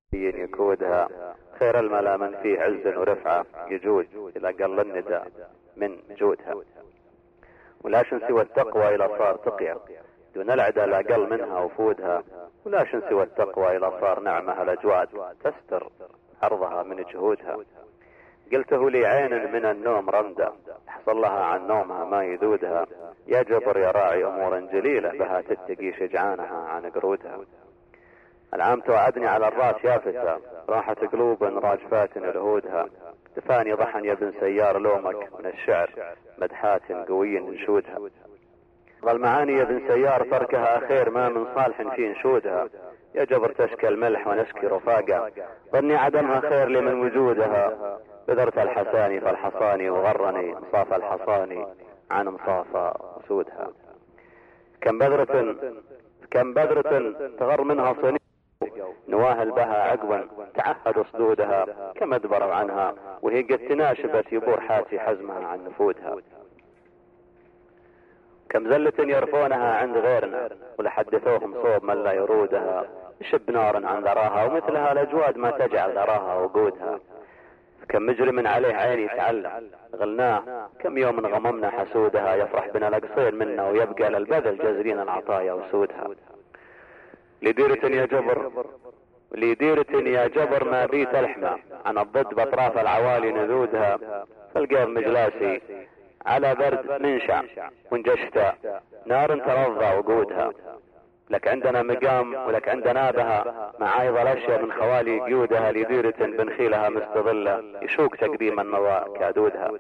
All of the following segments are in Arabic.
يكودها خير الملا من فيه عز ورفعة يجود إلى قل الندى من جودها. ولاشن سوى التقوى إلى صار تقيا دون العدى الأقل منها وفودها. ولاشن سوى التقوى إلى صار نعمها الأجواد تستر عرضها من جهودها. قلته لي عين من النوم رمدة حصل لها عن نومها ما يذودها. يا جبر يا راعي أمورا جليلة بها تتقي شجعانها عن قرودها. العام توعدني على الراس يافتها راحت قلوب راجفات لهودها. دفاني ضحن يا ابن سيار لومك من الشعر مدحات قوي نشودها. ظل معاني يا ابن سيار تركها أخير ما من صالح في نشودها. يا جبر تشكى الملح ونشكي رفاقة ظني عدمها خير لي من وجودها. بذرت الحساني فالحصاني وغرني مصاف الحصاني عن مصاف سودها. كم بذرة تغر منها صني نواهل بها عقبا تعهد صدودها. كم ادبروا عنها وهي قد تناشبت يبور حاتي حزمها عن نفودها. كم زلة يرفونها عند غيرنا ولحدثوهم صوب من لا يرودها. شب نار عن ذراها ومثلها الأجواد ما تجعل ذراها وقودها. كم مجرم عليه عيني تعلم غلناه كم يوم غممنا حسودها. يفرح بنا القصير منا ويبقى للبذل جزرين العطايا وسودها. لديرة يا جبر ما بيت الحمى عن الضد بطراف العوالي نذودها. فالقيض مجلاسي على برد منشع ونجشتا نار ترضى وقودها. لك عندنا مقام ولك عندنا بها معايض الاشياء من خوالي قيودها. لديرة بنخيلها مستظلة يشوق تقديم النواء كادودها.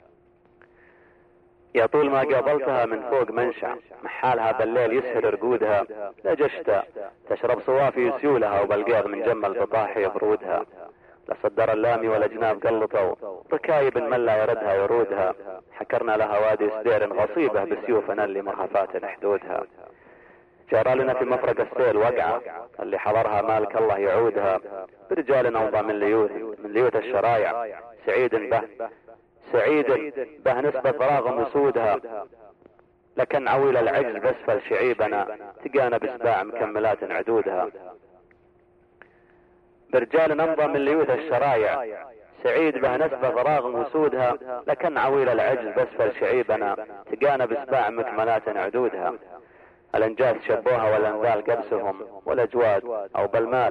يا طول ما قابلتها من فوق منشع محالها بالليل يسهر رقودها. لجشتا تشرب صوافي سيولها وبالقيض من جمل بطاحي برودها. لصدر اللامي والأجناب قلطوا ركايب من لا يردها ورودها. حكرنا لها وادي سدير غصيبة بسيوفنا اللي مرهفات حدودها. جرى لنا في مفرق السيل وقعة اللي حضرها مالك الله يعودها. برجال أوضى من ليوت الشرايع سعيد به نسبة فراغ وسودها. لكن عويل العجل بسفل شعيبنا تقانا بسباع مكملات عدودها. برجال نمضى من ليوت الشرايع سعيد به نسبة فراغ وسودها. لكن عويل العجل بسفل شعيبنا تقانا بسباع مكملات عدودها. الانجاز شبوها والانذال قبسهم والاجواد او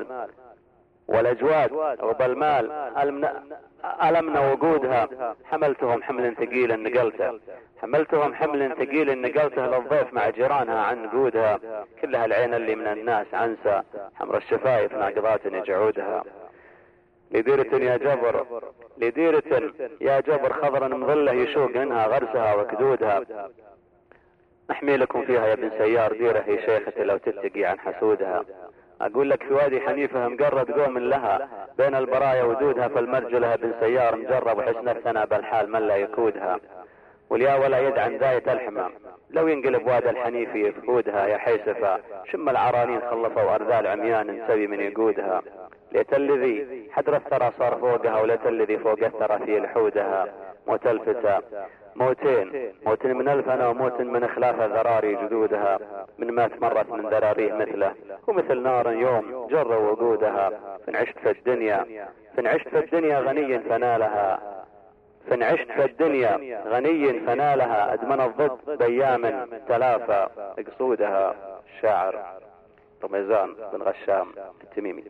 بالمال ألمنا وقودها. حملتهم حمل ثقيل نقلته للضيف مع جيرانها عن قودها. كلها العين اللي من الناس عنسى حمر الشفايف ناقضات جعودها. لديرة يا جبر خضرا مظلة يشوق منها غرسها وكدودها. احمي لكم فيها يا ابن سيار ديرة هي شيخة لو تتقي عن حسودها. اقول لك في وادي حنيفة مقرد قوم لها بين البرايا ودودها. فالمرجلها ابن سيار مجرب وحسن الثنى بالحال من لا يكودها. واليا ولا يد عن ذاية الحمام لو ينقلب واد الحنيف يفقودها. يا حيسفة شم العرانين خلصوا أرذال عميان سوي من يقودها. ليت الذي حدر الثرى صار فوقها وليت الذي فوق الثرى في لحودها. موت الفتى موت من الفنا وموت من خلاف ذراري جدودها. من مات مرت من ذراريه مثله ومثل نار يوم جر وقودها. فإن عشت في الدنيا غني فنالها أدمن الضد بيام تلافى قصودها. الشاعر رميزان بن غشام التميمي.